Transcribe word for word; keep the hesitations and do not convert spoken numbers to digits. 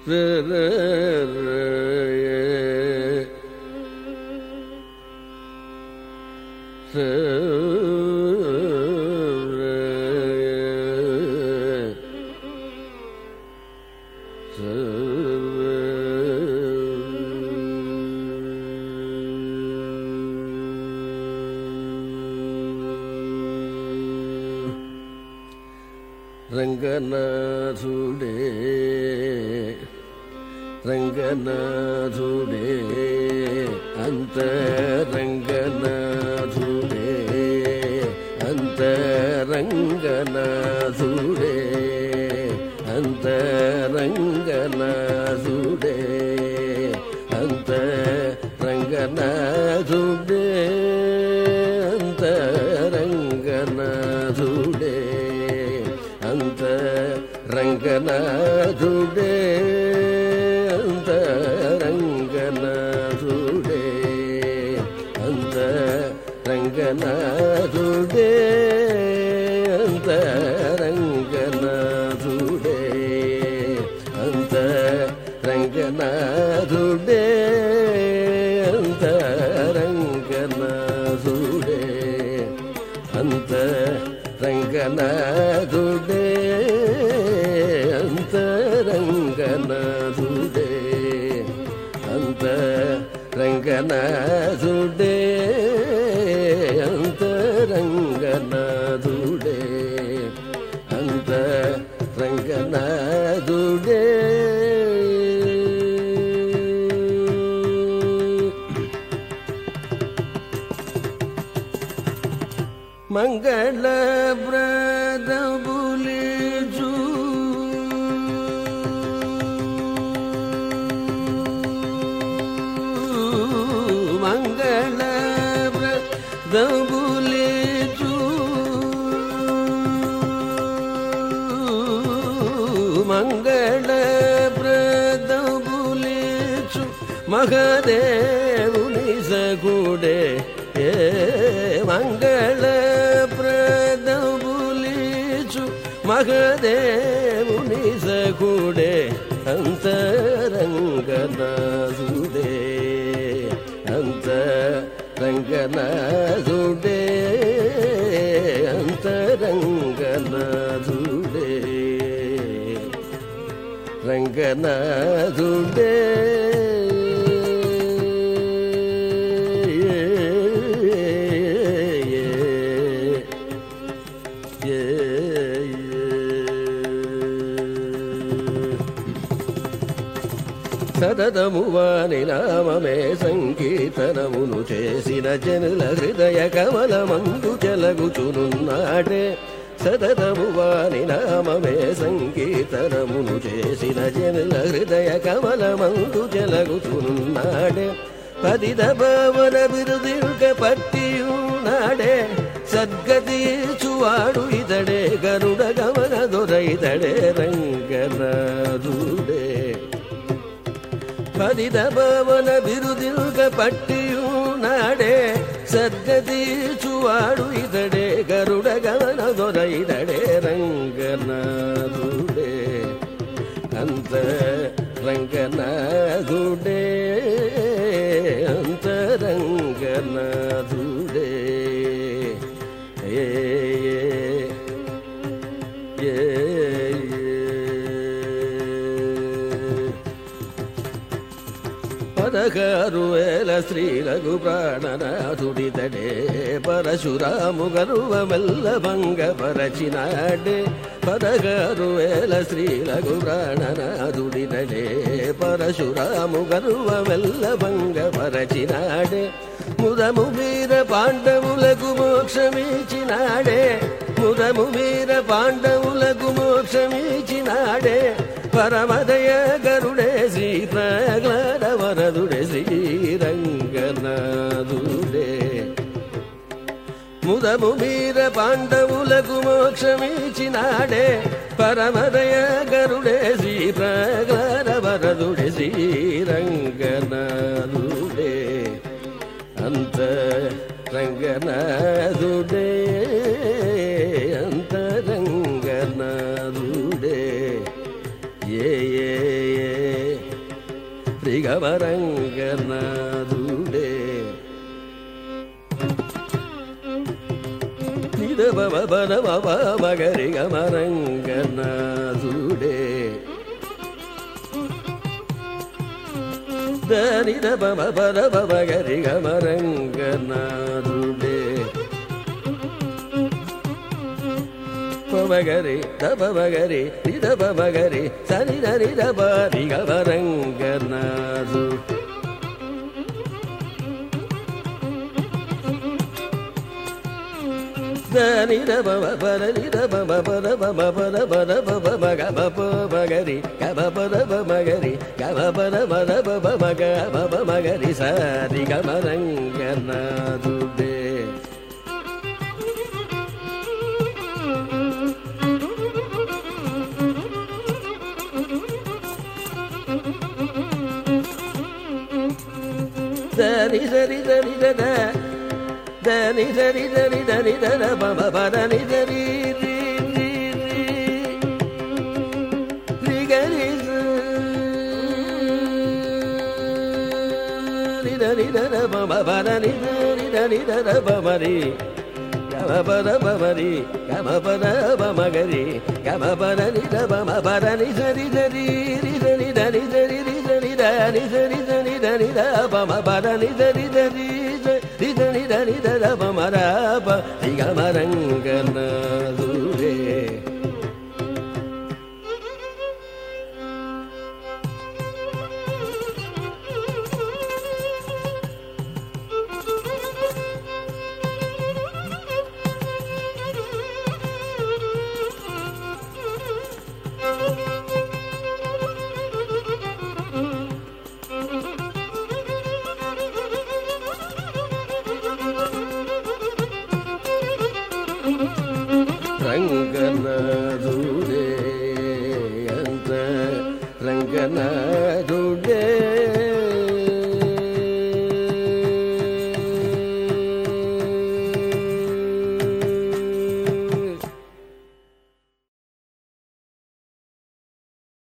రంగనాథుడే రంగనాథుడే అంతరంగనాథుడే అంతరంగనాథుడే అంతరంగనాథుడే అంతరంగనాథుడే అంతరంగనాథుడే అంతరంగనాథుడే అంతరంగనాథుడే అంతరంగనాథుడే అంతరంగనాథుడే అంతరంగనాథుడే అంతరంగనాథుడే అంతరంగనాథుడే అంతరంగనాథుడే అంతరంగనాథుడే అంతరంగనాథుడే అంతరంగనాథుడే మంగళ బ్రదబులిజు మంగళ బ్రదబులిజు మంగళ బ్రదబులిజు మహదేవుని సగుడే ఏ మంగళ ప్రదబులిచు మహదేవుని సగుడే అంతరంగనాథుడే అంతరంగనాథుడే అంతరంగనాథుడే రంగనాథుడే సతతము వాని నామమే సంకీర్తనమును చేసిన జనుల హృదయ కమలమందు చెలగుచునున్నాడే సతతము వాని నామమే సంకీర్తనమును చేసిన జనుల హృదయ కమలమందు చెలగుచునున్నాడే పదిద భావన బిరుదిల్క పట్టియున్నాడే సద్గతీర్చువాడు ఇతడే గరుడ గమన దొర ఇతడే రంగనాథుడే పదిద భావన బిరుదిల్క పట్టియున్నాడే సద్గతీర్చువాడు ఇతడే గరుడ గమన దొర ఇతడే రంగనాథుడే అంతరంగనాథుడే అంతరంగనాథుడే ఏ ఏ పదహారు వేల స్త్రీలకు ప్రాణనాథుడితడే పరశురాము గర్వ మెల్ల భంగపరచినాడే పదహారు వేల స్త్రీలకు ప్రాణనాథుడితడే పరశురాము గర్వ మెల్ల భంగపరచినాడే ముదము వీర పాండవులకు మోక్షమిచ్చినాడే ముదము వీర పాండవులకు మోక్షమిచ్చినాడే పరమదయ గరుడే శ్రీ ప్రహ్లాద వరదుడే శ్రీరంగనాథుడే ముదము వీర పాండవులకు మోక్షమిచ్చినాడే పరమదయ గరుడే శ్రీ ప్రహ్లాద వరదుడే శ్రీరంగనాథుడే అంతరంగనాథుడే అంతరంగనాథుడే ఏ ఏ ரிகமரங்கநாதுடே நித பம பன பம மகரி கமரங்கநாதுடே தனித பம பன பமகரி கமரங்கநாதுடே பமகரி தபமகரி நித பமகரி சனி நனி தபரி கமரங்கநாது தனி தபம பர நித பம பர பம பர பர பம மக பம மகரி கம பர பமகரி கம பர பர பம மக பம மகரி சரி கமரங்கநாதுடே தனி சரி தனி தன தனி சரி தனி தனி தன பம பதனி சரி ரிகரி தனி தன பம பதனி சரி தனி தன பமரி கம பத பமரி கம பத பமகரி கம பதனி பம பதனி சரி சரி ரிதனி தனி சரி ரிதனி தனி சரி தனி தனி த பம பதனி சரி சரி ரிதனி தனி த பமர ப ரிகமரங்கநாதுடே ரங்கநாதுடே அந்த ரங்கநாதுடே